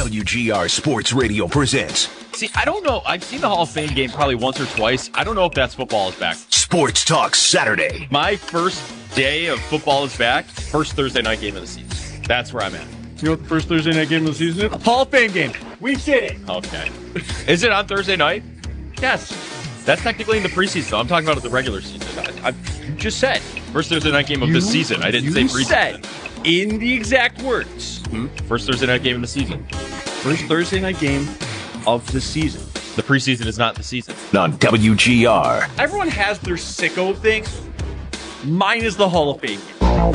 WGR Sports Radio presents See, I don't know. I've seen the Hall of Fame game probably once or twice. I don't know if that's football is back. Sports Talk Saturday. My first day of football is back. First Thursday night game of the season. That's where I'm at. You know what the first Thursday night game of the season is? Hall of Fame game. We did it. Okay. Is it on Thursday night? Yes. That's technically in the preseason, though. I'm talking about the regular season. You just said first Thursday night game of the season. I didn't say preseason. Said in the exact words. First Thursday night game of the season. First Thursday night game of the season. The preseason is not the season. On WGR. Everyone has their sicko thing. Mine is the Hall of Fame.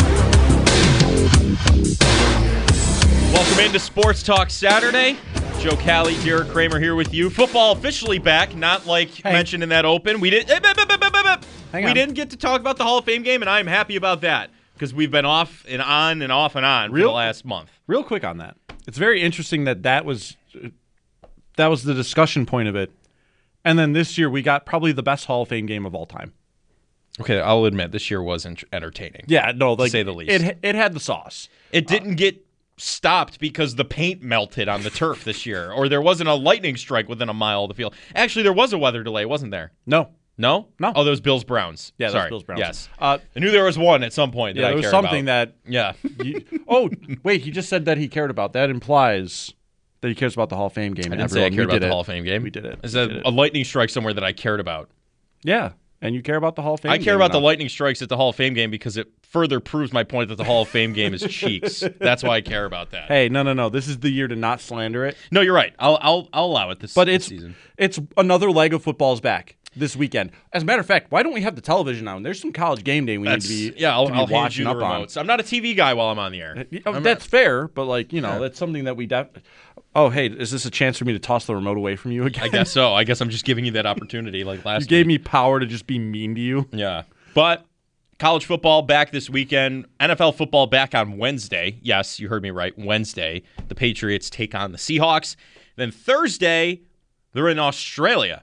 Welcome into Sports Talk Saturday. Joe Cali, Derek Kramer here with you. Football officially back, not like mentioned in that open. We didn't get to talk about the Hall of Fame game, and I'm happy about that because we've been off and on and off and on for the last month. Real quick on that. It's very interesting that was the discussion point of it. And then this year we got probably the best Hall of Fame game of all time. Okay, I'll admit this year was entertaining. Yeah, no, to say the least. It had the sauce. It didn't get stopped because the paint melted on the turf this year, or there wasn't a lightning strike within a mile of the field. Actually, there was a weather delay, wasn't there? No. No? No. Oh, those Bills-Browns. Yeah, Sorry. those Bills-Browns. Yes. I knew there was one at some point that I there was cared something about. that... Wait, he just said that he cared about. That implies that he cares about the Hall of Fame game. I didn't say I cared about the Hall of Fame game. We did it. Is that a lightning strike somewhere that I cared about? Yeah, and you care about the Hall of Fame game? I care about the lightning strikes at the Hall of Fame game because it further proves my point that the Hall of Fame game is cheeks. That's why I care about that. Hey, no. This is the year to not slander it. No, you're right. I'll allow it this season. It's another leg of football's back this weekend. As a matter of fact, why don't we have the television on? There's some College Game Day need to be I'll watching hand you the up on. remotes. I'm not a TV guy while I'm on the air. That's fair, but that's something that we Oh, hey, is this a chance for me to toss the remote away from you again? I guess so. I guess I'm just giving you that opportunity like last week. You gave me power to just be mean to you. Yeah. But college football back this weekend. NFL football back on Wednesday. Yes, you heard me right. Wednesday, the Patriots take on the Seahawks. Then Thursday, they're in Australia.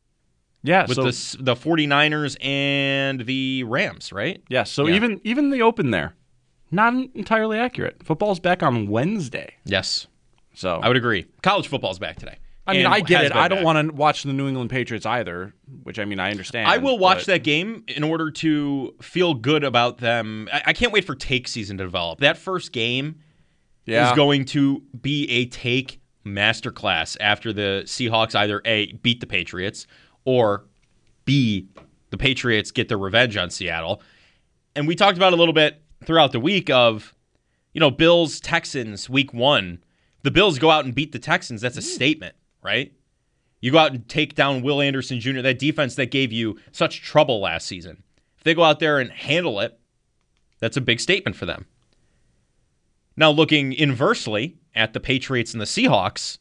Yeah, with the 49ers and the Rams, right? Yeah, even the open there, not entirely accurate. Football's back on Wednesday. Yes. So I would agree. College football's back today. I mean, I get it. I don't want to watch the New England Patriots either, which I understand. I will watch that game in order to feel good about them. I can't wait for take season to develop. That first game is going to be a take masterclass after the Seahawks either A, beat the Patriots, or B, the Patriots get their revenge on Seattle. And we talked about it a little bit throughout the week of, Bills, Texans, week 1. The Bills go out and beat the Texans. That's a statement, right? You go out and take down Will Anderson Jr., that defense that gave you such trouble last season. If they go out there and handle it, that's a big statement for them. Now, looking inversely at the Patriots and the Seahawks,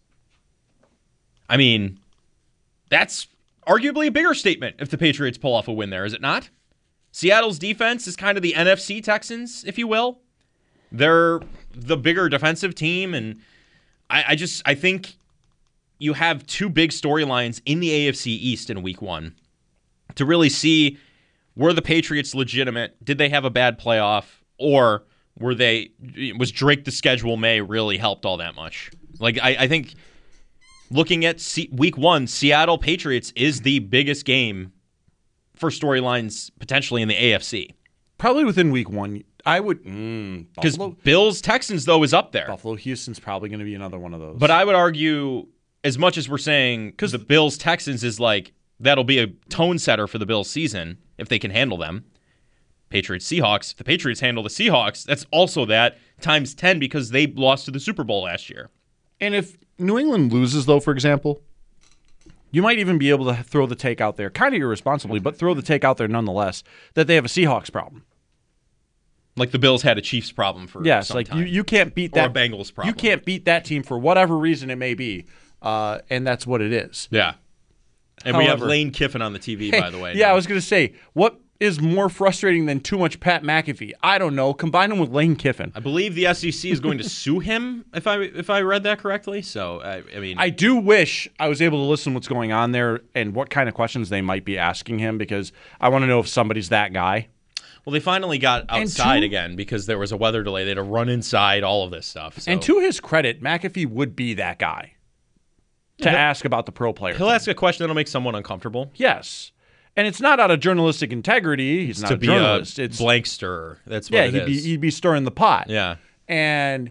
that's arguably a bigger statement if the Patriots pull off a win there, is it not? Seattle's defense is kind of the NFC Texans, if you will. They're the bigger defensive team, and I think you have two big storylines in the AFC East in week 1 to really see, were the Patriots legitimate? Did they have a bad playoff? Or was Drake the schedule May really helped all that much? I think looking at week 1, Seattle Patriots is the biggest game for storylines potentially in the AFC. Probably within week 1. I would, because Bills Texans though is up there. Buffalo Houston's probably going to be another one of those. But I would argue, as much as we're saying, because the Bills Texans is that'll be a tone setter for the Bills season if they can handle them. Patriots Seahawks. If the Patriots handle the Seahawks, that's also that times 10 because they lost to the Super Bowl last year. And if New England loses, though, for example, you might even be able to throw the take out there, kind of irresponsibly, but throw the take out there nonetheless, that they have a Seahawks problem. Like the Bills had a Chiefs problem for some time. You can't beat that. Or a Bengals problem. You can't beat that team for whatever reason it may be, and that's what it is. Yeah. And we have Lane Kiffin on the TV, by the way. Yeah, I was going to say, what is more frustrating than too much Pat McAfee? I don't know. Combine him with Lane Kiffin. I believe the SEC is going to sue him, if I read that correctly. So, I do wish I was able to listen to what's going on there and what kind of questions they might be asking him, because I want to know if somebody's that guy. Well, they finally got outside again because there was a weather delay. They had to run inside, all of this stuff. So. And to his credit, McAfee would be that guy to ask about the pro player. He'll ask a question that'll make someone uncomfortable. Yes. And it's not out of journalistic integrity. He's not a journalist. It's blank stirrer. That's what it is. He'd be stirring the pot. Yeah. And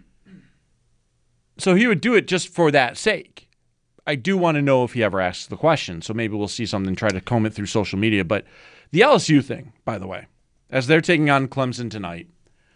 so he would do it just for that sake. I do want to know if he ever asks the question, so maybe we'll see something, try to comb it through social media. But the LSU thing, by the way, as they're taking on Clemson tonight,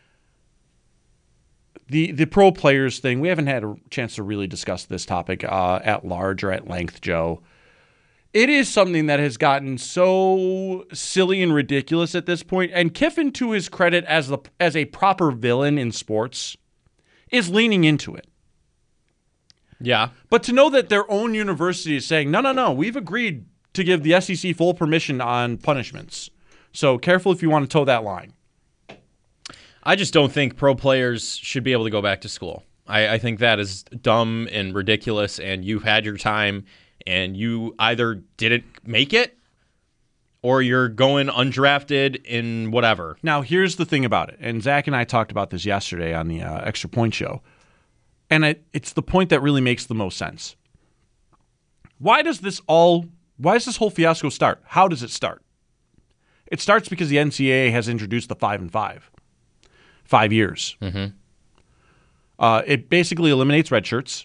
the pro players thing, we haven't had a chance to really discuss this topic at large or at length, Joe. It is something that has gotten so silly and ridiculous at this point, and Kiffin, to his credit as a proper villain in sports, is leaning into it. Yeah. But to know that their own university is saying, no, we've agreed to give the SEC full permission on punishments. So careful if you want to toe that line. I just don't think pro players should be able to go back to school. I think that is dumb and ridiculous, and you've had your time, and you either didn't make it or you're going undrafted in whatever. Now, here's the thing about it, and Zach and I talked about this yesterday on the Extra Point Show, and it's the point that really makes the most sense. Why does this whole fiasco start? How does it start? It starts because the NCAA has introduced the 5-and-5. 5 years. Mm-hmm. It basically eliminates red shirts.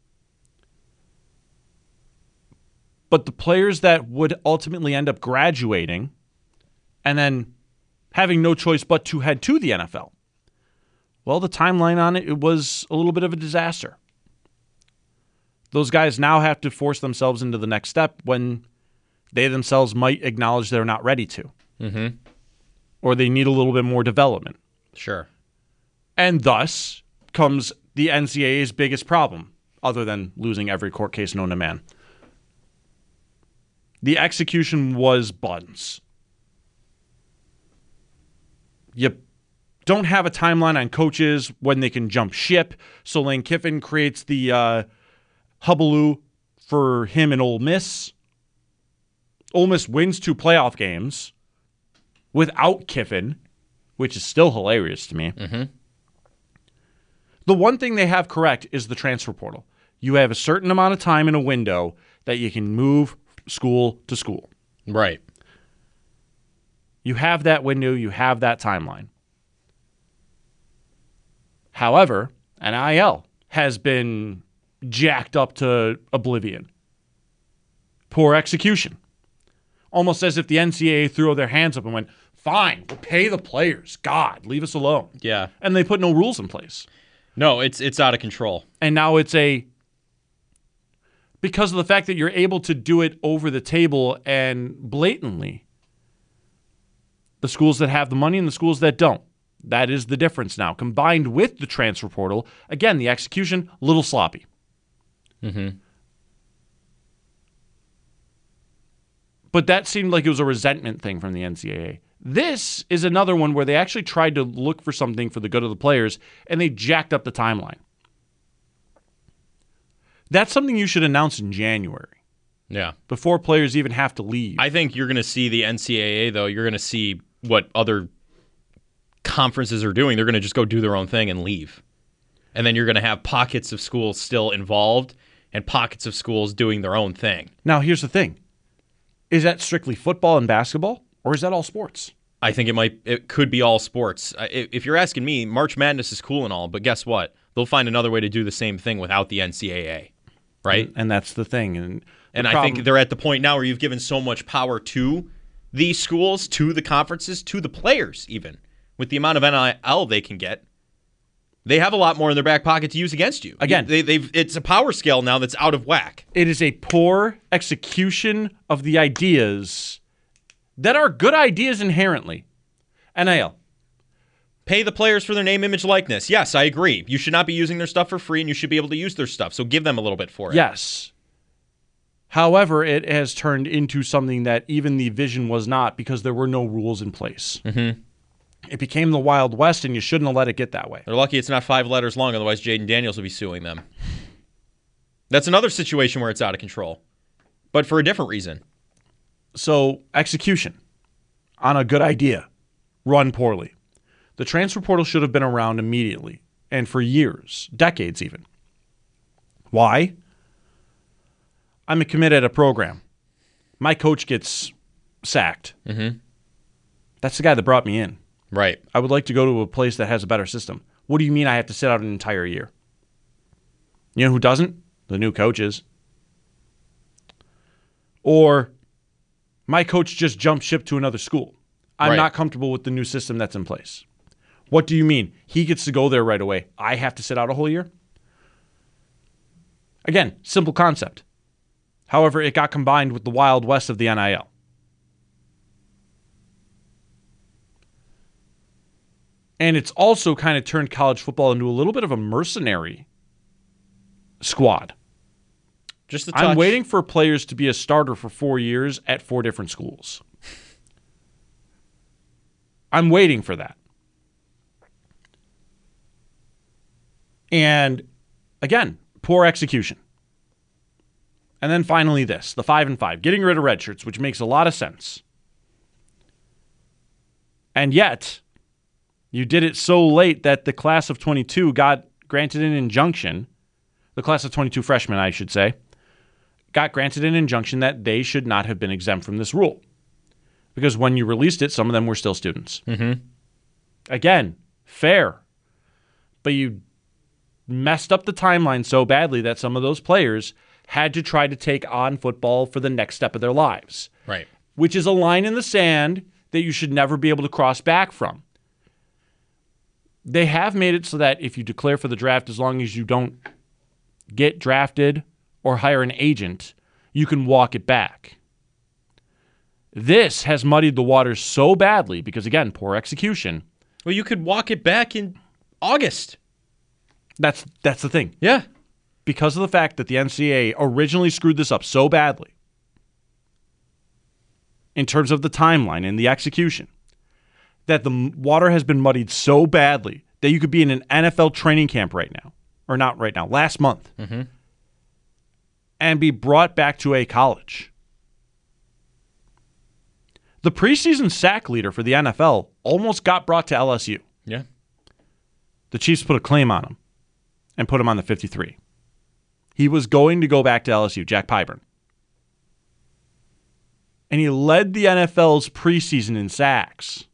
But the players that would ultimately end up graduating and then having no choice but to head to the NFL, well, the timeline on it was a little bit of a disaster. Those guys now have to force themselves into the next step when they themselves might acknowledge they're not ready to. Mm-hmm. Or they need a little bit more development. Sure. And thus comes the NCAA's biggest problem, other than losing every court case known to man. The execution was buns. You don't have a timeline on coaches when they can jump ship, so Lane Kiffin creates the hubbub for him and Ole Miss. Ole Miss wins 2 playoff games without Kiffin, which is still hilarious to me. Mm-hmm. The one thing they have correct is the transfer portal. You have a certain amount of time in a window that you can move school to school. Right. You have that window. You have that timeline. However, NIL has been jacked up to oblivion. Poor execution. Almost as if the NCAA threw their hands up and went, fine, we'll pay the players. God, leave us alone. Yeah. And they put no rules in place. No, it's out of control. And now it's because of the fact that you're able to do it over the table and blatantly. The schools that have the money and the schools that don't. That is the difference now. Combined with the transfer portal, again, the execution, a little sloppy. Mm-hmm. But that seemed like it was a resentment thing from the NCAA. This is another one where they actually tried to look for something for the good of the players, and they jacked up the timeline. That's something you should announce in January. Yeah. Before players even have to leave. I think you're going to see the NCAA, though. You're going to see what other conferences are doing. They're going to just go do their own thing and leave. And then you're going to have pockets of schools still involved and pockets of schools doing their own thing. Now, here's the thing. Is that strictly football and basketball, or is that all sports? I think it could be all sports. If you're asking me, March Madness is cool and all, but guess what? They'll find another way to do the same thing without the NCAA, right? And that's the thing. And I think they're at the point now where you've given so much power to these schools, to the conferences, to the players even. With the amount of NIL they can get, they have a lot more in their back pocket to use against you. Again, it's a power scale now that's out of whack. It is a poor execution of the ideas that are good ideas inherently. NIL. Pay the players for their name, image, likeness. Yes, I agree. You should not be using their stuff for free, and you should be able to use their stuff. So give them a little bit for it. Yes. However, it has turned into something that even the vision was not, because there were no rules in place. Mm-hmm. It became the Wild West, and you shouldn't have let it get that way. They're lucky it's not 5 letters long, otherwise Jaden Daniels will be suing them. That's another situation where it's out of control, but for a different reason. So, execution on a good idea. run poorly. The transfer portal should have been around immediately and for years, decades even. Why? I'm a commit at a program. My coach gets sacked. Mm-hmm. That's the guy that brought me in. Right. I would like to go to a place that has a better system. What do you mean I have to sit out an entire year? You know who doesn't? The new coaches. Or my coach just jumped ship to another school. I'm not comfortable with the new system that's in place. What do you mean? He gets to go there right away. I have to sit out a whole year? Again, simple concept. However, it got combined with the Wild West of the NIL. And it's also kind of turned college football into a little bit of a mercenary squad. Just a touch. I'm waiting for players to be a starter for 4 years at 4 different schools. I'm waiting for that. And again, poor execution. And then finally this, the 5-5, getting rid of red shirts, which makes a lot of sense. And yet, you did it so late that the class of 22 got granted an injunction. The class of 22 freshmen, I should say, got granted an injunction that they should not have been exempt from this rule. Because when you released it, some of them were still students. Mm-hmm. Again, fair. But you messed up the timeline so badly that some of those players had to try to take on football for the next step of their lives. Right. Which is a line in the sand that you should never be able to cross back from. They have made it so that if you declare for the draft, as long as you don't get drafted or hire an agent, you can walk it back. This has muddied the waters so badly because, again, poor execution. Well, you could walk it back in August. That's the thing. Yeah. Because of the fact that the NCAA originally screwed this up so badly in terms of the timeline and the execution, that the water has been muddied so badly that you could be in an NFL training camp right now, or not right now, last month, and be brought back to a college. The preseason sack leader for the NFL almost got brought to LSU. Yeah. The Chiefs put a claim on him and put him on the 53. He was going to go back to LSU, Jack Pyburn. And he led the NFL's preseason in sacks.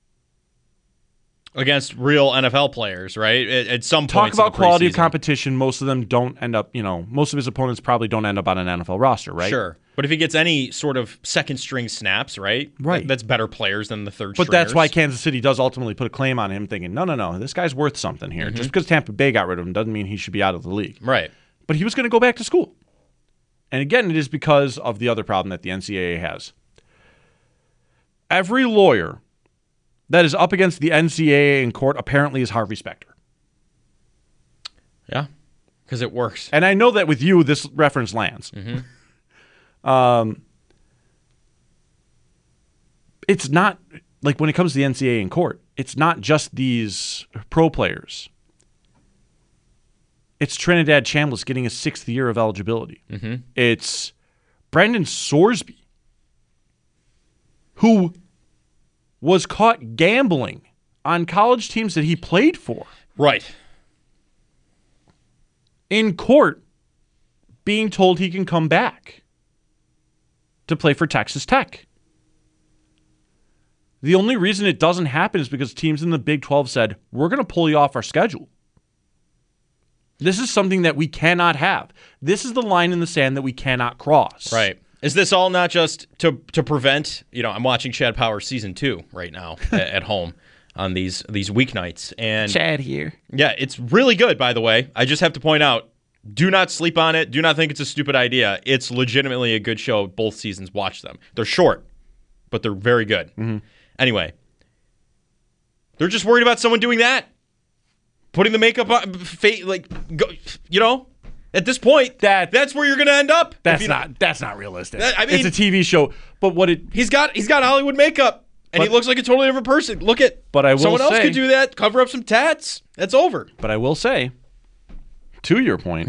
Against real NFL players, right? At some Talk point. about quality of competition. Most of them don't end up, most of his opponents probably don't end up on an NFL roster, right? Sure. But if he gets any sort of second string snaps, right? Right. That's better players than the third But stringers. that's why Kansas City does ultimately put a claim on him, thinking, no, this guy's worth something here. Just because Tampa Bay got rid of him doesn't mean he should be out of the league. Right. But he was going to go back to school. And again, it is because of the other problem that the NCAA has. Every lawyer that is up against the NCAA in court apparently is Harvey Specter. Yeah, because it works. And I know that with you, this reference lands. It's not, like when it comes to the NCAA in court, it's not just these pro players. It's Trinidad Chambliss getting a 6th year of eligibility. It's Brendan Sorsby, who was caught gambling on college teams that he played for. Right. In court, being told he can come back to play for Texas Tech. The only reason it doesn't happen is because teams in the Big 12 said, we're going to pull you off our schedule. This is something that we cannot have. This is the line in the sand that we cannot cross. Right. Is this all not just to prevent, I'm watching Chad Power season 2 right now at home on these weeknights. And Chad here. Yeah, it's really good, by the way. I just have to point out, do not sleep on it. Do not think it's a stupid idea. It's legitimately a good show. Both seasons, watch them. They're short, but they're very good. Anyway, they're just worried about someone doing that. Putting the makeup on, at this point, that's where you're going to end up. That's not realistic. I mean, it's a TV show, but he's got Hollywood makeup, and he looks like a totally different person. Look at, someone else could do that. Cover up some tats. That's over. But I will say, to your point,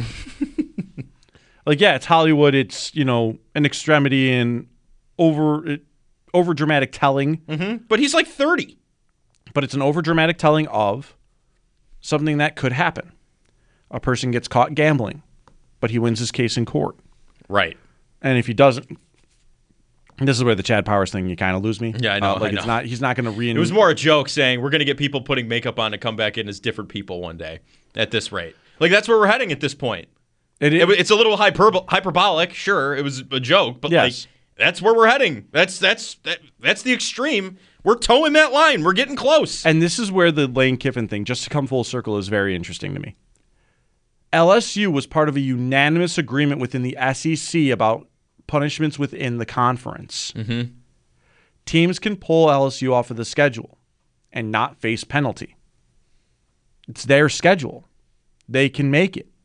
it's Hollywood. It's an extremity and over dramatic telling. But he's like 30. But it's an overdramatic telling of something that could happen. A person gets caught gambling, but he wins his case in court. Right. And if he doesn't, this is where the Chad Powers thing, you kind of lose me. Yeah, I know. I know. He's not going to It was more a joke saying we're going to get people putting makeup on to come back in as different people one day at this rate. Like, that's where we're heading at this point. It's a little hyperbolic. Sure, it was a joke, but yes. That's where we're heading. That's the extreme. We're towing that line. We're getting close. And this is where the Lane Kiffin thing, just to come full circle, is very interesting to me. LSU was part of a unanimous agreement within the SEC about punishments within the conference. Mm-hmm. Teams can pull LSU off of the schedule and not face penalty. It's their schedule. They can make it.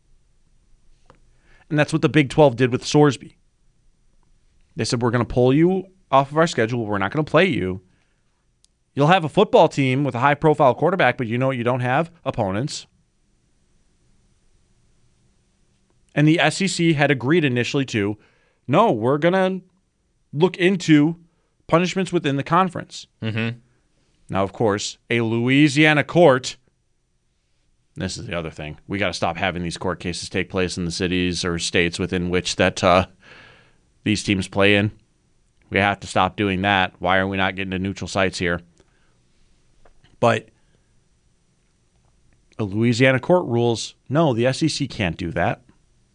And that's what the Big 12 did with Sorsby. They said, we're going to pull you off of our schedule. We're not going to play you. You'll have a football team with a high-profile quarterback, but you know what you don't have? Opponents. And the SEC had agreed initially to, no, we're going to look into punishments within the conference. Mm-hmm. Now, of course, a Louisiana court, this is the other thing, we got to stop having these court cases take place in the cities or states within which that these teams play in. We have to stop doing that. Why are we not getting to neutral sites here? But a Louisiana court rules, no, the SEC can't do that.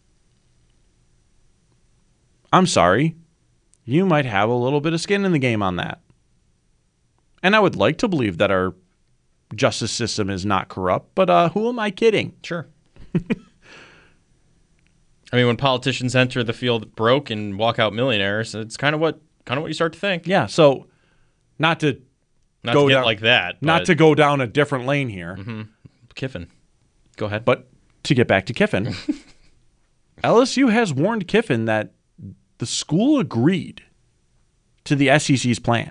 I'm sorry. You might have a little bit of skin in the game on that. And I would like to believe that our justice system is not corrupt, but who am I kidding? Sure. I mean, when politicians enter the field broke and walk out millionaires, it's kind of what you start to think. Yeah, so not to go get down like that. Not to go down a different lane here. Mm-hmm. Kiffin. Go ahead. But to get back to Kiffin, LSU has warned Kiffin that the school agreed to the SEC's plan.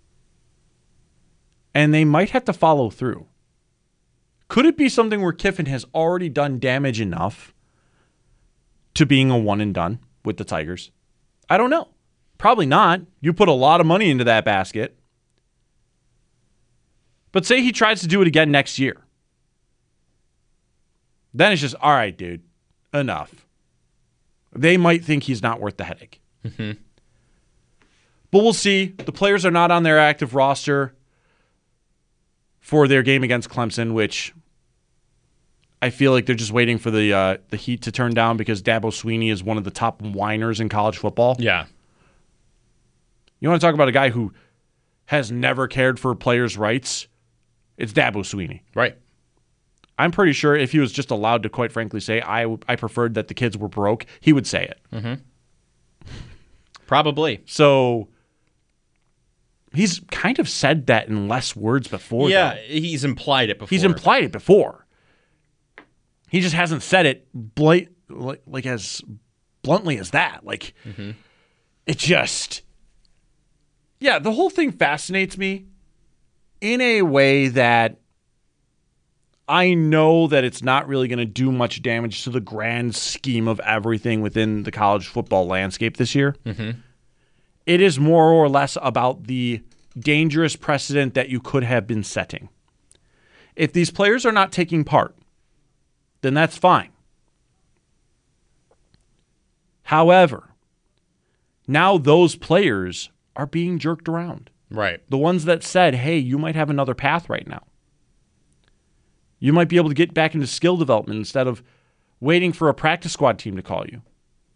And they might have to follow through. Could it be something where Kiffin has already done damage enough to being a one and done with the Tigers? I don't know. Probably not. You put a lot of money into that basket. But say he tries to do it again next year. Then it's just, all right, dude, enough. They might think he's not worth the headache. Mm-hmm. But we'll see. The players are not on their active roster for their game against Clemson, which I feel like they're just waiting for the heat to turn down because Dabo Swinney is one of the top whiners in college football. Yeah. You want to talk about a guy who has never cared for players' rights? It's Dabo Swinney. Right. I'm pretty sure if he was just allowed to, quite frankly, say, I preferred that the kids were broke, he would say it. Mm-hmm. Probably. So he's kind of said that in less words before. Yeah, though. he's implied it before. He's implied it before. He just hasn't said it like as bluntly as that. Like, It just... Yeah, the whole thing fascinates me in a way that I know that it's not really going to do much damage to the grand scheme of everything within the college football landscape this year. Mm-hmm. It is more or less about the dangerous precedent that you could have been setting. If these players are not taking part, then that's fine. However, now those players are being jerked around. Right. The ones that said, hey, you might have another path right now. You might be able to get back into skill development instead of waiting for a practice squad team to call you.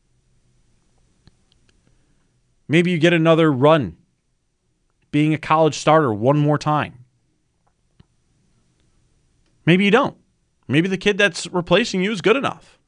Maybe you get another run being a college starter one more time. Maybe you don't. Maybe the kid that's replacing you is good enough.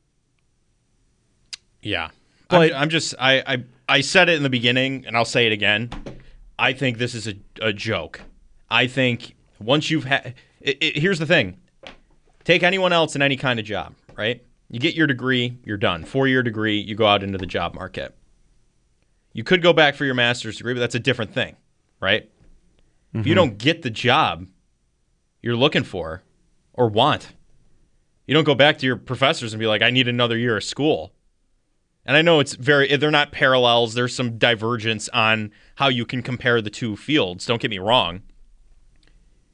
Yeah. But I said it in the beginning, and I'll say it again. I think this is a joke. I think once you've had... Here's the thing. Take anyone else in any kind of job, right? You get your degree, you're done. 4-year degree, you go out into the job market. You could go back for your master's degree, but that's a different thing, right? Mm-hmm. If you don't get the job you're looking for or want, you don't go back to your professors and be like, I need another year of school. And I know they're not parallels. There's some divergence on how you can compare the two fields. Don't get me wrong.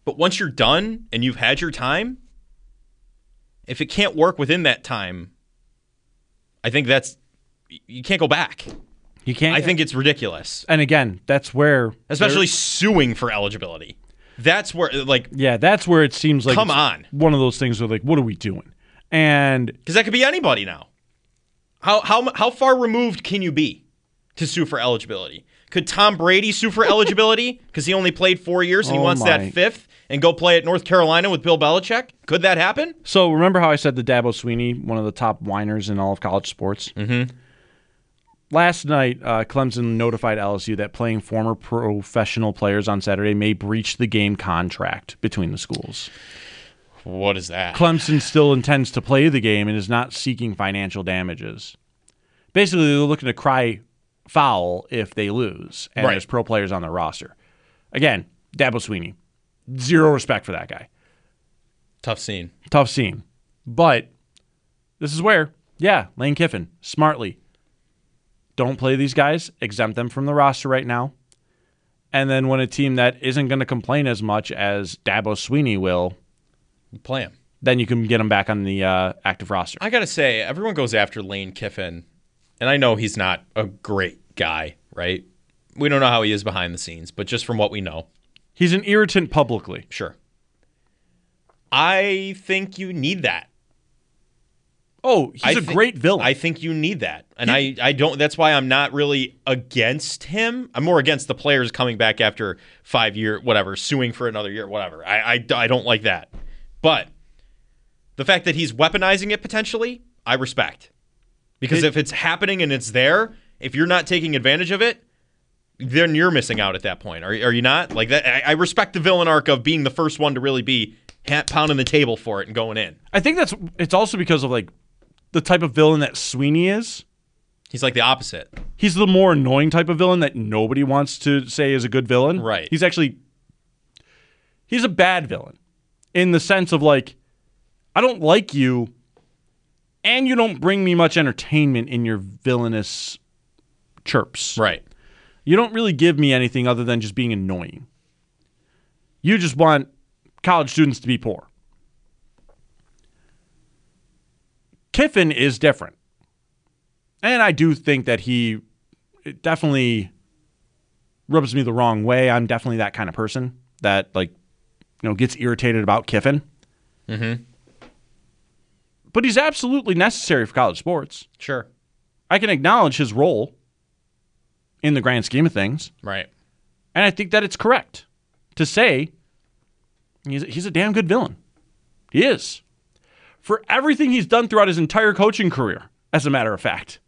But once you're done and you've had your time, if it can't work within that time, I think you can't go back. You can't. I think it's ridiculous. And again, that's where... Especially suing for eligibility. That's where, that's where it seems like... Come on. One of those things where, what are we doing? And... Because that could be anybody now. How far removed can you be to sue for eligibility? Could Tom Brady sue for eligibility because he only played 4 years and he wants that fifth and go play at North Carolina with Bill Belichick? Could that happen? So remember how I said the Dabo Swinney, one of the top whiners in all of college sports? Mm-hmm. Last night, Clemson notified LSU that playing former professional players on Saturday may breach the game contract between the schools. What is that? Clemson still intends to play the game and is not seeking financial damages. Basically, they're looking to cry foul if they lose, and there's pro players on their roster. Again, Dabo Swinney, zero respect for that guy. Tough scene. But this is where, Lane Kiffin, smartly, don't play these guys, exempt them from the roster right now. And then when a team that isn't going to complain as much as Dabo Swinney will, play him. Then you can get him back on the active roster. I got to say, everyone goes after Lane Kiffin, and I know he's not a great guy, right? We don't know how he is behind the scenes, but just from what we know. He's an irritant publicly. Sure. I think you need that. Oh, he's a great villain. I think you need that. And I don't, that's why I'm not really against him. I'm more against the players coming back after 5 year, whatever, suing for another year, whatever. I don't like that. But the fact that he's weaponizing it potentially, I respect. Because if it's happening and it's there, if you're not taking advantage of it, then you're missing out at that point. Are you not? Like that. I respect the villain arc of being the first one to really be pounding the table for it and going in. I think it's also because of the type of villain that Swinney is. He's like the opposite. He's the more annoying type of villain that nobody wants to say is a good villain. Right. He's a bad villain in the sense of I don't like you and you don't bring me much entertainment in your villainous chirps. Right. You don't really give me anything other than just being annoying. You just want college students to be poor. Kiffin is different. And I do think that he definitely rubs me the wrong way. I'm definitely that kind of person that gets irritated about Kiffin. Mm-hmm. But he's absolutely necessary for college sports. Sure. I can acknowledge his role in the grand scheme of things. Right. And I think that it's correct to say he's a damn good villain. He is. For everything he's done throughout his entire coaching career, as a matter of fact.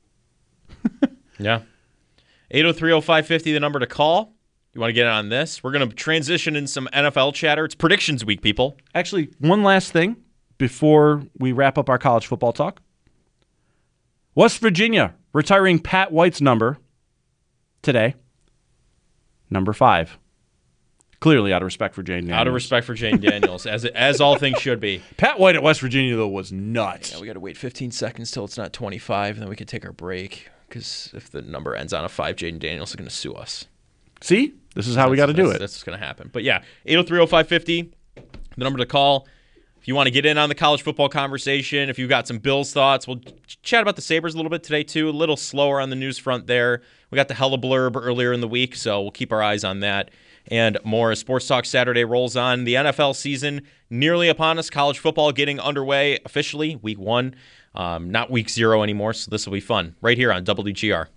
Yeah. 803-0550, the number to call. You want to get in on this? We're going to transition in some NFL chatter. It's predictions week, people. Actually, one last thing before we wrap up our college football talk. West Virginia retiring Pat White's number today. Number 5. Clearly out of respect for Jane Daniels. Out of respect for Jane Daniels, as all things should be. Pat White at West Virginia, though, was nuts. Yeah, we got to wait 15 seconds till it's not 25, and then we can take our break. Because if the number ends on a 5, Jaden Daniels is going to sue us. See? This is how we got to do it. That's what's going to happen. But yeah, 803-0550, the number to call. If you want to get in on the college football conversation, if you've got some Bills thoughts, we'll chat about the Sabres a little bit today, too. A little slower on the news front there. We got the Hella Blurb earlier in the week, so we'll keep our eyes on that. And more as Sports Talk Saturday rolls on. The NFL season nearly upon us. College football getting underway officially, week 1. Not week 0 anymore, so this will be fun. Right here on WGR.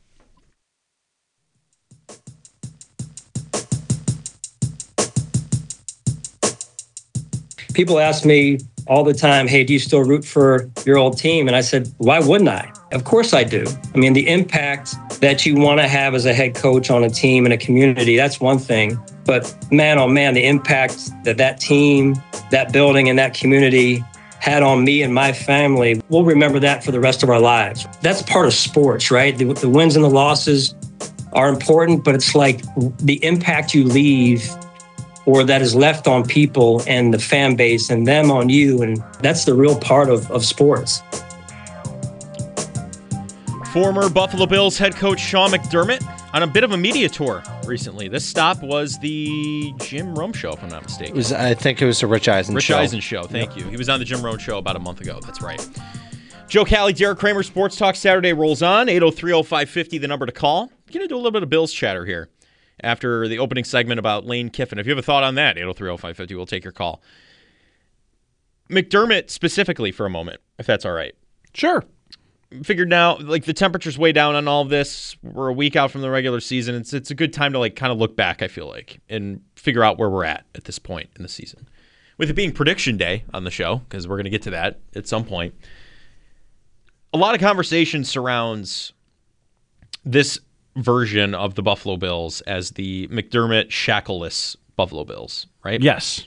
People ask me all the time, hey, do you still root for your old team? And I said, why wouldn't I? Of course I do. I mean, the impact that you want to have as a head coach on a team and a community, that's one thing. But man, oh man, the impact that team, that building, and that community had on me and my family, we'll remember that for the rest of our lives. That's part of sports, right? The wins and the losses are important, but it's like the impact you leave or that is left on people and the fan base and them on you. And that's the real part of sports. Former Buffalo Bills head coach Sean McDermott on a bit of a media tour, recently. This stop was the Jim Rome show, if I'm not mistaken. I think it was the Rich Eisen show. Rich Eisen show, thank you. He was on the Jim Rome show about a month ago. That's right. Joe Cali, Derek Kramer, Sports Talk Saturday rolls on. 803-0550, the number to call. We're going to do a little bit of Bills chatter here after the opening segment about Lane Kiffin. If you have a thought on that, 803-0550, we'll take your call. McDermott specifically for a moment, if that's all right. Sure. Figured now, like, the temperature's way down on all of this. We're a week out from the regular season. It's a good time to, like, kind of look back, I feel like, and figure out where we're at this point in the season. With it being prediction day on the show, because we're going to get to that at some point, a lot of conversation surrounds this version of the Buffalo Bills as the McDermott Shackleless Buffalo Bills, right? Yes.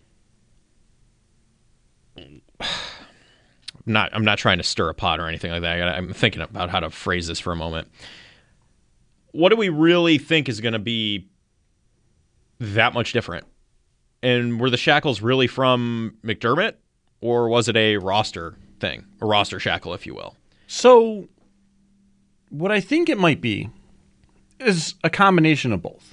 I'm not trying to stir a pot or anything like that. I'm thinking about how to phrase this for a moment. What do we really think is going to be that much different? And were the shackles really from McDermott, or was it a roster thing, a roster shackle, if you will? So what I think it might be is a combination of both.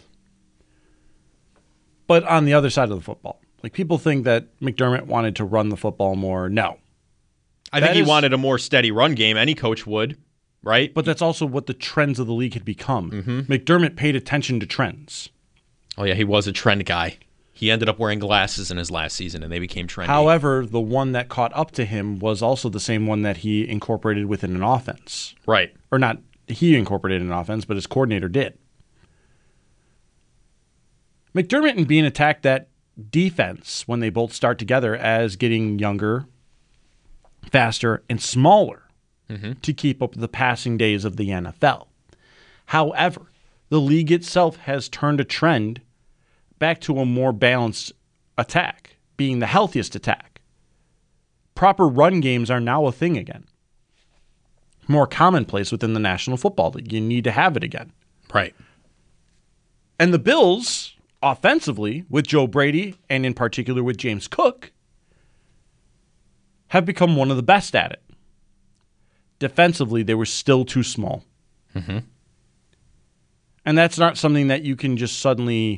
But on the other side of the football, like, people think that McDermott wanted to run the football more. No. I think he wanted a more steady run game. Any coach would, right? But that's also what the trends of the league had become. Mm-hmm. McDermott paid attention to trends. Oh, yeah, he was a trend guy. He ended up wearing glasses in his last season, and they became trendy. However, the one that caught up to him was also the same one that he incorporated within an offense. Right. Or not he incorporated an offense, but his coordinator did. McDermott and Bean attacked that defense when they both start together as getting younger, faster, and smaller to keep up with the passing days of the NFL. However, the league itself has turned a trend back to a more balanced attack, being the healthiest attack. Proper run games are now a thing again. More commonplace within the National Football League. You need to have it again. Right. And the Bills, offensively, with Joe Brady, and in particular with James Cook, have become one of the best at it. Defensively, they were still too small. Mm-hmm. And that's not something that you can just suddenly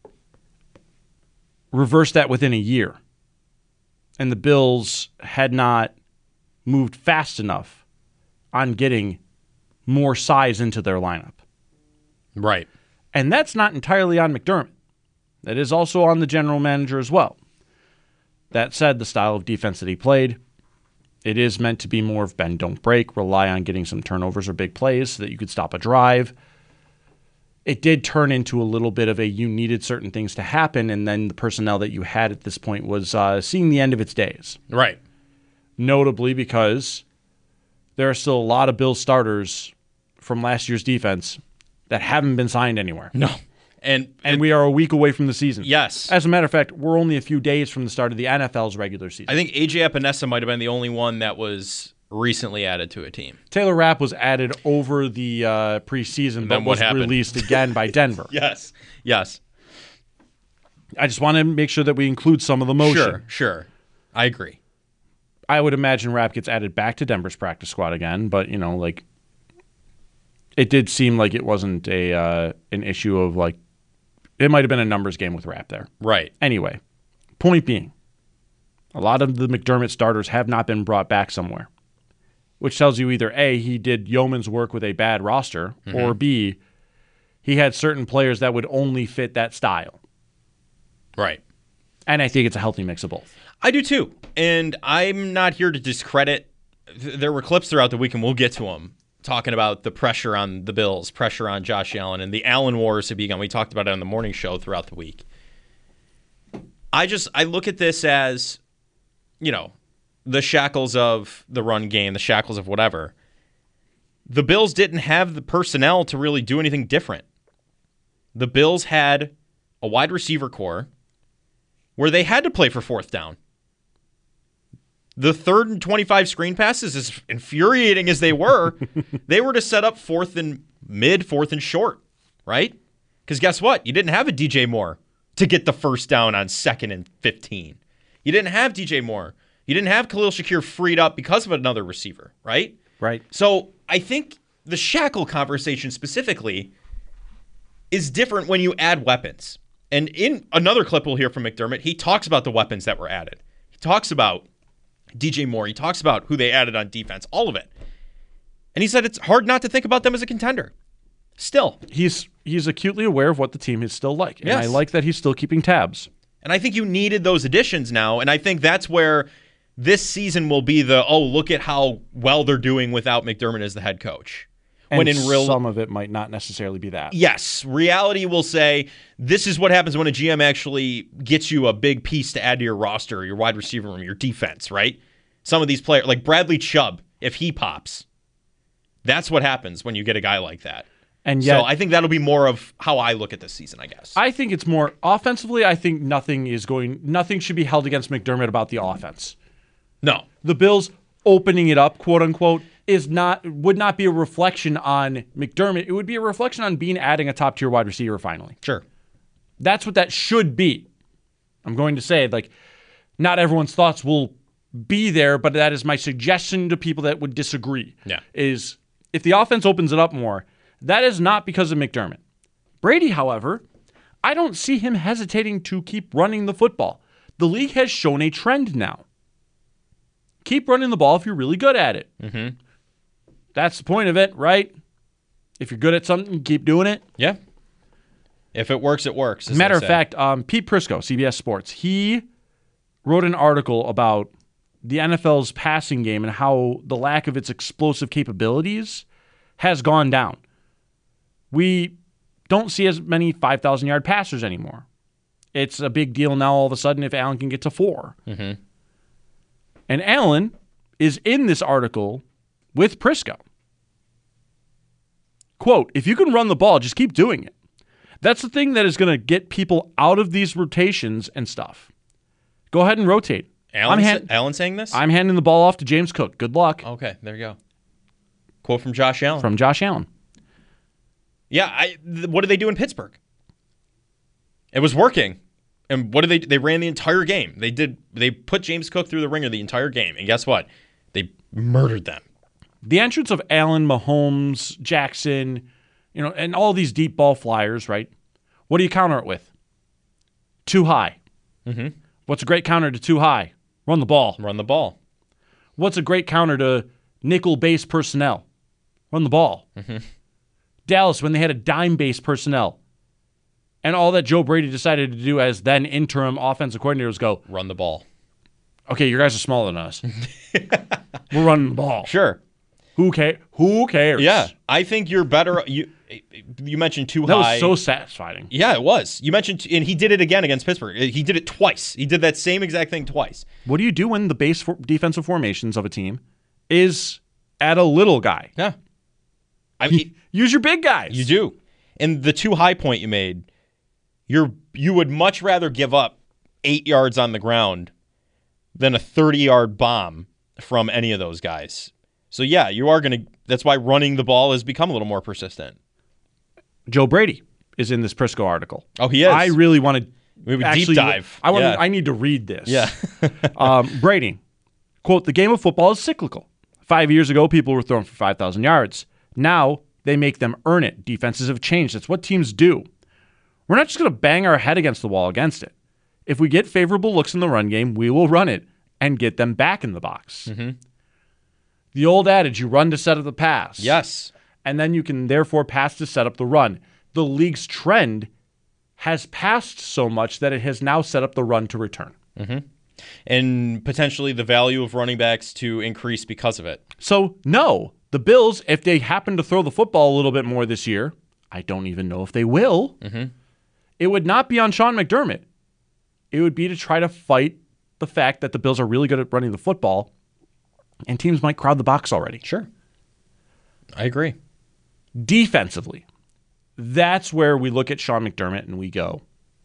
reverse that within a year. And the Bills had not moved fast enough on getting more size into their lineup. Right. And that's not entirely on McDermott. That is also on the general manager as well. That said, the style of defense that he played, it is meant to be more of bend, don't break, rely on getting some turnovers or big plays so that you could stop a drive. It did turn into a little bit of you needed certain things to happen, and then the personnel that you had at this point was seeing the end of its days. Right. Notably because there are still a lot of Bills starters from last year's defense that haven't been signed anywhere. No. And we are a week away from the season. Yes. As a matter of fact, we're only a few days from the start of the NFL's regular season. I think A.J. Epinesa might have been the only one that was recently added to a team. Taylor Rapp was added over the preseason, but was released again by Denver. Yes. Yes. I just want to make sure that we include some of the motion. Sure. I agree. I would imagine Rapp gets added back to Denver's practice squad again, but, it did seem like it wasn't an issue of, it might have been a numbers game with Rapp there. Right. Anyway, point being, a lot of the McDermott starters have not been brought back somewhere, which tells you either A, he did yeoman's work with a bad roster, or B, he had certain players that would only fit that style. Right. And I think it's a healthy mix of both. I do too. And I'm not here to discredit. There were clips throughout the week, and we'll get to them, talking about the pressure on the Bills, pressure on Josh Allen, and the Allen wars have begun. We talked about it on the morning show throughout the week. I look at this as, the shackles of the run game, the shackles of whatever. The Bills didn't have the personnel to really do anything different. The Bills had a wide receiver core where they had to play for fourth down. The 3rd and 25 screen passes, as infuriating as they were to set up 4th and mid, 4th and short, right? Because guess what? You didn't have a DJ Moore to get the first down on 2nd and 15. You didn't have DJ Moore. You didn't have Khalil Shakir freed up because of another receiver, right? Right. So I think the shackle conversation specifically is different when you add weapons. And in another clip we'll hear from McDermott, he talks about the weapons that were added. He talks about DJ Moore. He talks about who they added on defense, all of it. And he said it's hard not to think about them as a contender. Still. He's acutely aware of what the team is still like. And yes. I like that he's still keeping tabs. And I think you needed those additions now. And I think that's where this season will be look at how well they're doing without McDermott as the head coach. And some of it might not necessarily be that. Yes. Reality will say this is what happens when a GM actually gets you a big piece to add to your roster, your wide receiver room, your defense, right? Some of these players, like Bradley Chubb, if he pops, that's what happens when you get a guy like that. And yet, so I think that'll be more of how I look at this season, I guess. I think it's more offensively. I think nothing should be held against McDermott about the offense. No. The Bills opening it up, quote unquote, would not be a reflection on McDermott. It would be a reflection on adding a top tier wide receiver finally. Sure. That's what that should be. I'm going to say, not everyone's thoughts will be there, but that is my suggestion to people that would disagree. Yeah. Is if the offense opens it up more, that is not because of McDermott. Brady, however, I don't see him hesitating to keep running the football. The league has shown a trend now. Keep running the ball if you're really good at it. Mm-hmm. That's the point of it, right? If you're good at something, keep doing it. Yeah. If it works, it works. Matter of fact, Pete Prisco, CBS Sports, he wrote an article about the NFL's passing game and how the lack of its explosive capabilities has gone down. We don't see as many 5,000-yard passers anymore. It's a big deal now all of a sudden if Allen can get to 4. Mm-hmm. And Allen is in this article with Prisco. Quote, if you can run the ball, just keep doing it. That's the thing that is going to get people out of these rotations and stuff. Go ahead and rotate. Allen saying this? I'm handing the ball off to James Cook. Good luck. Okay, there you go. Quote from Josh Allen. From Josh Allen. Yeah, what did they do in Pittsburgh? It was working. And what did they ran the entire game. They put James Cook through the ringer the entire game. And guess what? They murdered them. The entrance of Allen, Mahomes, Jackson, and all these deep ball flyers, right? What do you counter it with? Too high. Mm-hmm. What's a great counter to too high? Run the ball. Run the ball. What's a great counter to nickel base personnel? Run the ball. Mm-hmm. Dallas, when they had a dime base personnel, and all that Joe Brady decided to do as then interim offensive coordinator was go, run the ball. Okay, you guys are smaller than us. We're running the ball. Sure. Who cares? Yeah. I think you're better. You mentioned too high. That was so satisfying. Yeah, it was. You mentioned, and he did it again against Pittsburgh. He did it twice. He did that same exact thing twice. What do you do when the base defensive formations of a team is at a little guy? Yeah. Use your big guys. You do. And the too high point you made, you would much rather give up 8 yards on the ground than a 30-yard bomb from any of those guys. So, yeah, you are going to – that's why running the ball has become a little more persistent. Joe Brady is in this Prisco article. Oh, he is? I really want to – Maybe deep dive. I need to read this. Yeah. Brady, quote, the game of football is cyclical. 5 years ago, people were throwing for 5,000 yards. Now they make them earn it. Defenses have changed. That's what teams do. We're not just going to bang our head against the wall against it. If we get favorable looks in the run game, we will run it and get them back in the box. Mm-hmm. The old adage, you run to set up the pass. Yes. And then you can therefore pass to set up the run. The league's trend has passed so much that it has now set up the run to return. Mm-hmm. And potentially the value of running backs to increase because of it. So, no. The Bills, if they happen to throw the football a little bit more this year, I don't even know if they will, it would not be on Sean McDermott. It would be to try to fight the fact that the Bills are really good at running the football, and teams might crowd the box already. Sure. I agree. Defensively, that's where we look at Sean McDermott and we go,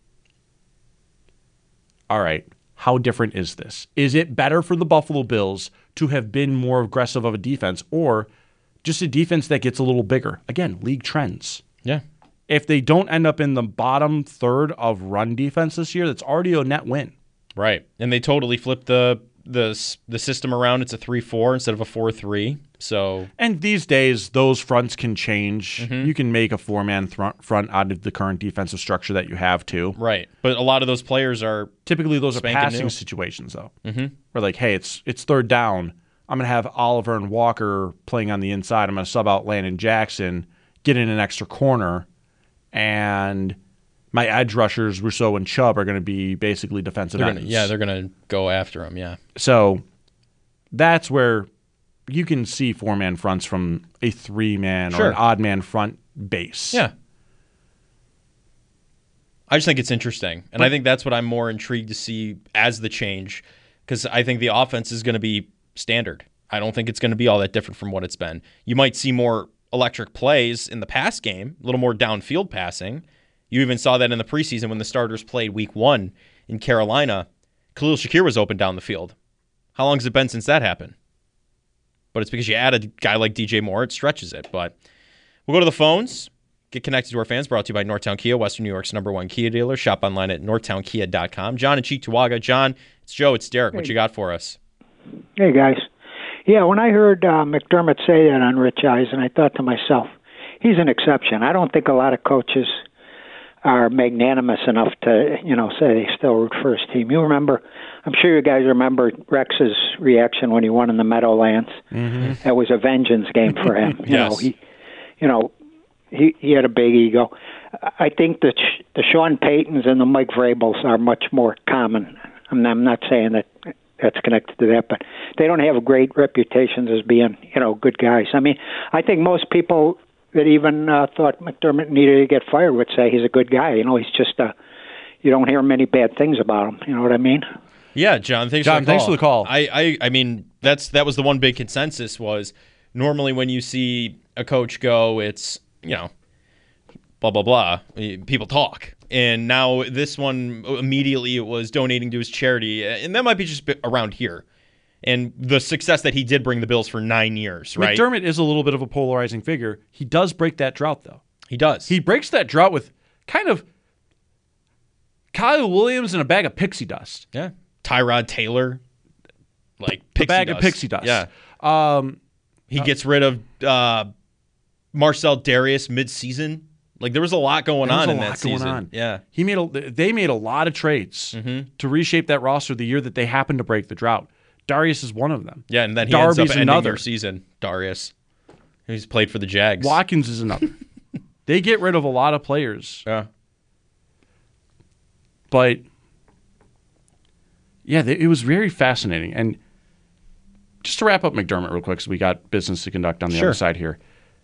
all right, how different is this? Is it better for the Buffalo Bills to have been more aggressive of a defense or just a defense that gets a little bigger? Again, league trends. Yeah. If they don't end up in the bottom third of run defense this year, that's already a net win. Right. And they totally flipped the the system around. It's a 3-4 instead of a 4-3. So, and these days, those fronts can change. You can make a 4-man front out of the current defensive structure that you have too. Right, but a lot of those players are typically those are passing situations though. Where like, hey, it's third down. I'm going to have Oliver and Walker playing on the inside. I'm going to sub out Landon Jackson, get in an extra corner, and my edge rushers, Rousseau and Chubb, are going to be basically defensive ends. They're going to go after him, yeah. So that's where you can see 4-man fronts from a 3-man or an odd-man front base. Yeah. I just think it's interesting, and I think that's what I'm more intrigued to see as the change, because I think the offense is going to be standard. I don't think it's going to be all that different from what it's been. You might see more electric plays in the pass game, a little more downfield passing. You even saw that in the preseason when the starters played week 1 in Carolina. Khalil Shakir was open down the field. How long has it been since that happened? But it's because you add a guy like DJ Moore, it stretches it. But we'll go to the phones, get connected to our fans, brought to you by Northtown Kia, Western New York's #1 Kia dealer. Shop online at northtownkia.com. John and Cheektowaga. John, it's Joe, it's Derek. What you got for us? Hey, guys. Yeah, when I heard McDermott say that on Rich Eisen, I thought to myself, he's an exception. I don't think a lot of coaches are magnanimous enough to, say they still root for his team. You remember, I'm sure you guys remember Rex's reaction when he won in the Meadowlands. That was a vengeance game for him. Yes. He had a big ego. I think that the Sean Paytons and the Mike Vrabels are much more common. I'm not saying that that's connected to that, but they don't have great reputations as being, good guys. I mean, I think most people that even thought McDermott needed to get fired would say he's a good guy. He's just you don't hear many bad things about him. You know what I mean? Yeah, John, thanks for the call. I mean, that was the one big consensus was normally when you see a coach go, it's, blah, blah, blah. People talk. And now this one, immediately it was donating to his charity. And that might be just around here. And the success that he did bring the Bills for 9 years, right? McDermott is a little bit of a polarizing figure. He does break that drought, though. He does. He breaks that drought with kind of Kyle Williams and a bag of pixie dust. Yeah. Tyrod Taylor, like pixie bag dust. of pixie dust. Yeah. He gets rid of Marcel Darius midseason. Like there was a lot going on in that season. Yeah. They made a lot of trades to reshape that roster the year that they happened to break the drought. Darius is one of them. Yeah, and then he Darby's ends up ending another their season. Darius. He's played for the Jags. Watkins is another. They get rid of a lot of players. Yeah. But yeah, it was very fascinating. And just to wrap up McDermott real quick, because we got business to conduct on the other side here.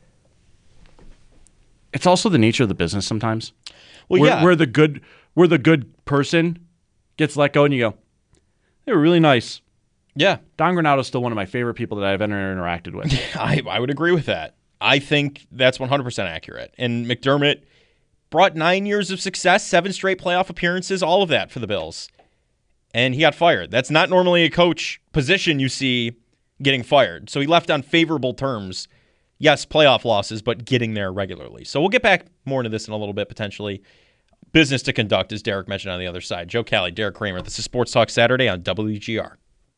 It's also the nature of the business sometimes. Well, where the good person gets let go, and you go, they were really nice. Yeah. Don Granato is still one of my favorite people that I've ever interacted with. I would agree with that. I think that's 100% accurate. And McDermott brought 9 years of success, 7 straight playoff appearances, all of that for the Bills. And he got fired. That's not normally a coach position you see getting fired. So he left on favorable terms. Yes, playoff losses, but getting there regularly. So we'll get back more into this in a little bit, potentially. Business to conduct, as Derek mentioned on the other side. Joe Cali, Derek Kramer. This is Sports Talk Saturday on WGR.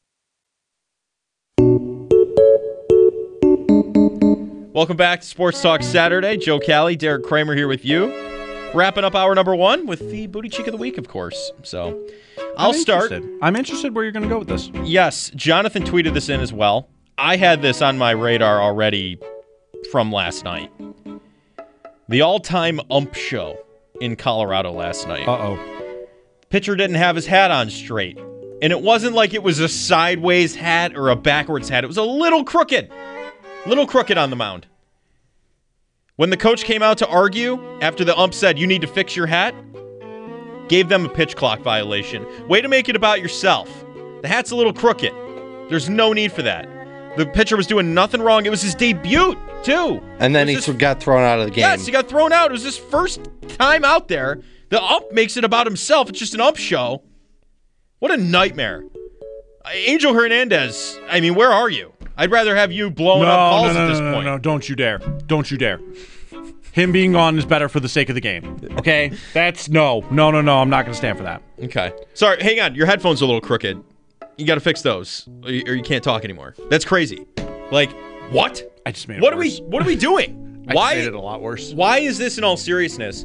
Welcome back to Sports Talk Saturday. Joe Cali, Derek Kramer here with you. Wrapping up hour number 1 with the Booty Cheek of the Week, of course. So I'll start. I'm interested where you're going to go with this. Yes, Jonathan tweeted this in as well. I had this on my radar already from last night. The all-time ump show in Colorado last night. Uh-oh. Pitcher didn't have his hat on straight. And it wasn't like it was a sideways hat or a backwards hat. It was a little crooked. Little crooked on the mound. When the coach came out to argue after the ump said, you need to fix your hat, gave them a pitch clock violation. Way to make it about yourself. The hat's a little crooked. There's no need for that. The pitcher was doing nothing wrong. It was his debut, too. And then he got thrown out of the game. Yes, he got thrown out. It was his first time out there. The ump makes it about himself. It's just an ump show. What a nightmare. Angel Hernandez, I mean, where are you? I'd rather have you blowing up calls at this point. No, don't you dare. Don't you dare. Him being on is better for the sake of the game. Okay? That's no. I'm not going to stand for that. Okay. Sorry, hang on. Your headphones are a little crooked. You got to fix those, or you can't talk anymore. That's crazy. Like, what? I just made it What worse. What are we doing? I Why? just made it a lot worse. Why is this in all seriousness?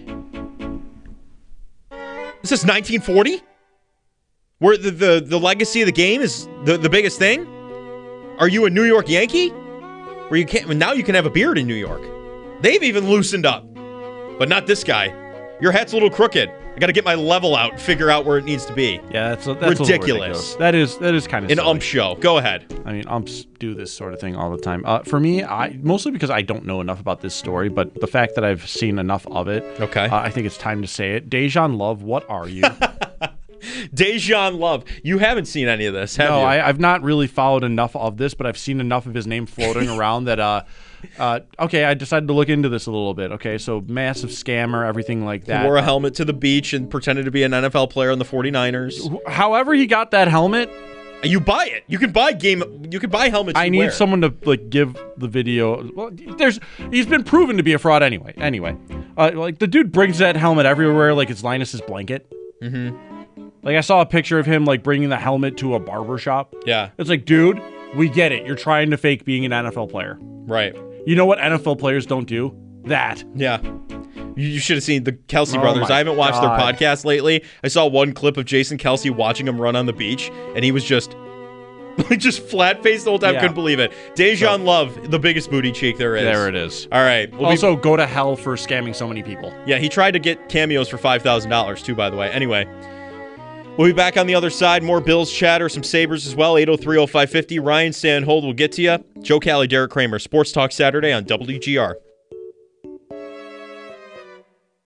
Is this 1940? Where the legacy of the game is the biggest thing? Are you a New York Yankee? Where you can't now you can have a beard in New York. They've even loosened up. But not this guy. Your hat's a little crooked. I got to get my level out and figure out where it needs to be. Yeah, that's ridiculous. That is kind of An silly. ump show. Go ahead. I mean, umps do this sort of thing all the time. For me, mostly because I don't know enough about this story, but the fact that I've seen enough of it, Okay. I think it's time to say it. Dejan Love, what are you? Dejan Love. You haven't seen any of this, have No, you? I've not really followed enough of this, but I've seen enough of his name floating around that, okay, I decided to look into this a little bit. Okay, so massive scammer, everything like that. He wore a helmet to the beach and pretended to be an NFL player on the 49ers. However he got that helmet, You buy it. You can buy helmets. I need someone to give the video. Well, he's been proven to be a fraud anyway. Like the dude brings that helmet everywhere, like it's Linus's blanket. Mm-hmm. Like I saw a picture of him bringing the helmet to a barber shop. Yeah. It's like, dude, we get it. You're trying to fake being an NFL player. Right. You know what NFL players don't do? That. Yeah. You should have seen the Kelsey Oh brothers. my I haven't watched God. their podcast lately. I saw one clip of Jason Kelsey watching him run on the beach, and he was just flat-faced the whole time. Yeah. Couldn't believe it. Dejan Love, the biggest booty cheek there is. There it is. All right. Also, go to hell for scamming so many people. Yeah, he tried to get cameos for $5,000 too, by the way. Anyway, we'll be back on the other side. More Bills chatter, some Sabres as well. 803-0550. Ryan Stanhold will get to you. Joe Kelly, Derek Kramer. Sports Talk Saturday on WGR.